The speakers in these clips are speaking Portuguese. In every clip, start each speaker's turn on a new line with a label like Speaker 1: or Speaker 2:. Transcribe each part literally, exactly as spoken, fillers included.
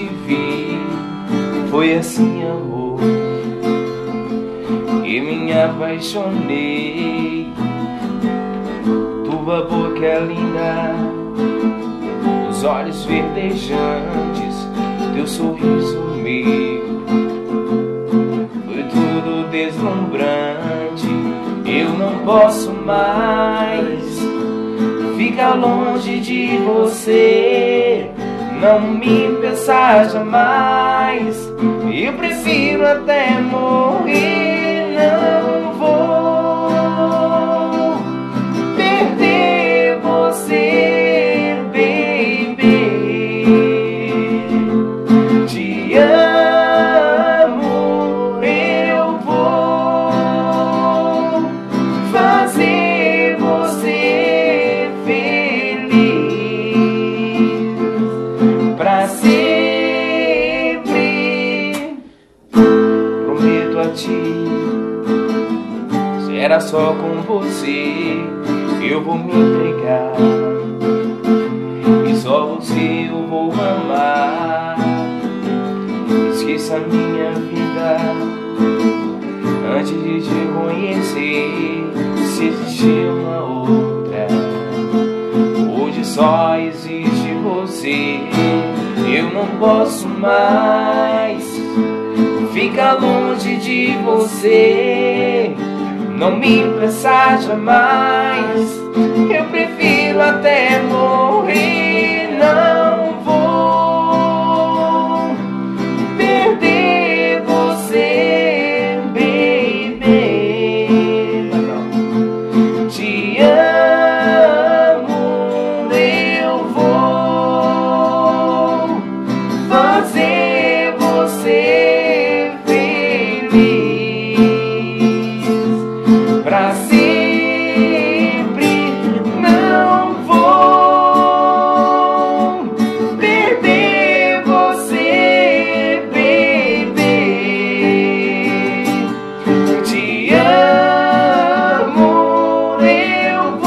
Speaker 1: vi foi assim, amor, e me apaixonei. Tua boca é linda, os olhos verdejantes, teu sorriso meu foi tudo deslumbrante. Eu não posso mais ficar longe de você, não me pensar jamais. Eu prefiro até morrer, não vou perder você, baby. Te amo, eu vou fazer você feliz pra sempre. Prometo a ti, será só com você eu vou me entregar, e só você eu vou amar. Esqueça a minha vida antes de te conhecer. Se existir uma outra, hoje só existe você. Eu não posso mais ficar longe de você, não me pensar jamais. Eu prefiro até morrer, não vou perder você, baby. Te amo, eu vou fazer você feliz pra sempre. Não vou perder você, baby. Te amo, eu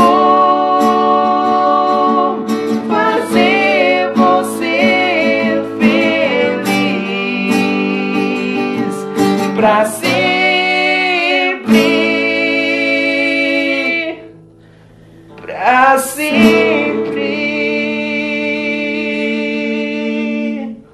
Speaker 1: vou fazer você feliz pra sempre.